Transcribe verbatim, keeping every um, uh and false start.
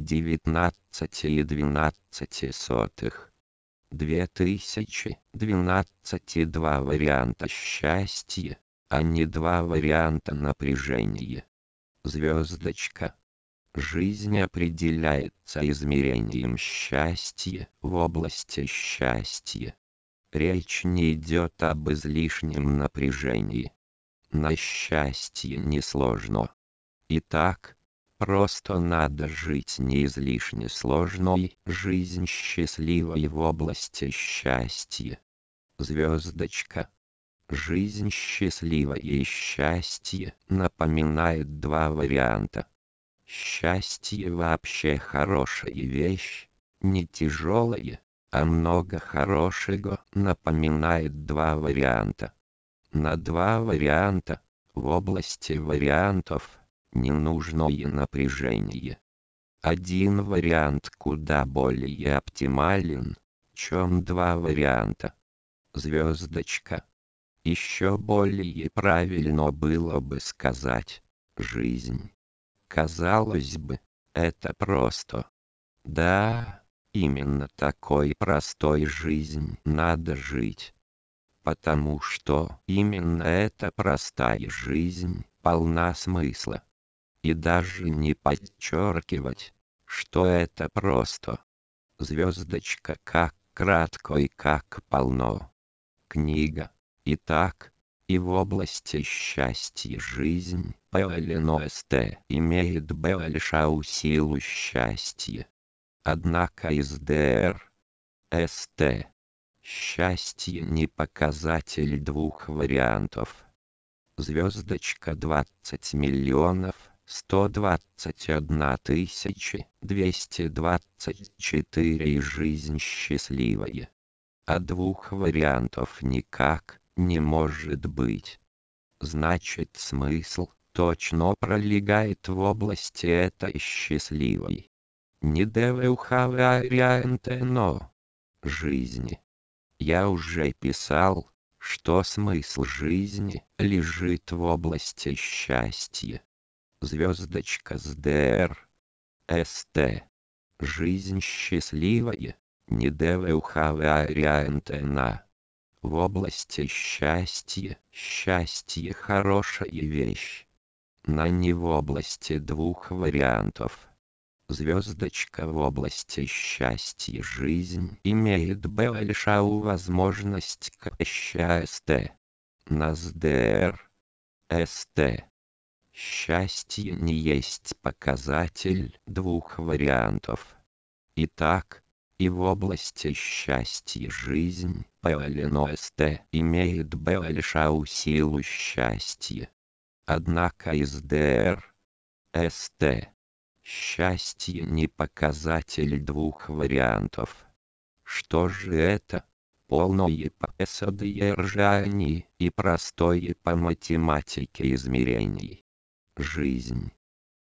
девятнадцать и двенадцать сотых. Две тысячи двенадцать и два варианта счастья, а не два варианта напряжения. Звездочка. Жизнь определяется измерением счастья в области счастья. Речь не идет об излишнем напряжении. На счастье несложно. Итак, просто надо жить не излишне сложной, жизнь счастливой в области счастья. Звездочка. Жизнь счастливая и счастье напоминает два варианта. Счастье вообще хорошая вещь, не тяжелая, а много хорошего напоминает два варианта. На два варианта, в области вариантов, не нужно и напряжение. Один вариант куда более оптимален, чем два варианта. Звездочка. Еще более правильно было бы сказать «жизнь». Казалось бы, это просто. Да, именно такой простой жизнь надо жить. Потому что именно эта простая жизнь полна смысла. И даже не подчеркивать, что это просто. Звездочка как кратко и как полно. Книга. Итак, и в области счастья жизнь ПЛНОСТ имеет большую силу счастья. Однако из ДР, СТ, счастье не показатель двух вариантов. Звездочка двадцать миллионов сто двадцать одна тысяча двести двадцать четыре и жизнь счастливая. А двух вариантов никак не может быть. Значит, смысл точно пролегает в области этой счастливой. Не но жизни. Я уже писал, что смысл жизни лежит в области счастья. Звездочка с ДР, СТ. Жизнь счастливая, не на. В области счастья, счастье хорошая вещь. Но не в области двух вариантов. Звездочка в области счастья жизнь имеет большую возможность к счастью. На СДР, СТ. Счастье не есть показатель двух вариантов. Итак, и в области счастья жизнь ПЛНОСТ имеет большую силу счастья. Однако из ДР, СТ. Счастье не показатель двух вариантов. Что же это? Полное по содержанию и простое по математике измерений. Жизнь.